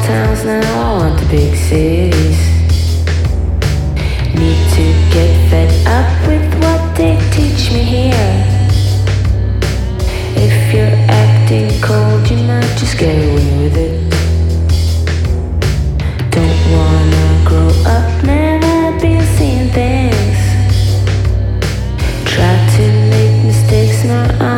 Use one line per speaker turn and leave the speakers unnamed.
towns now, I want the big cities. Need to get fed up with what they teach me here. If you're acting cold, you might just get away with it. Don't wanna grow up, never been seeing things. Try to make mistakes, now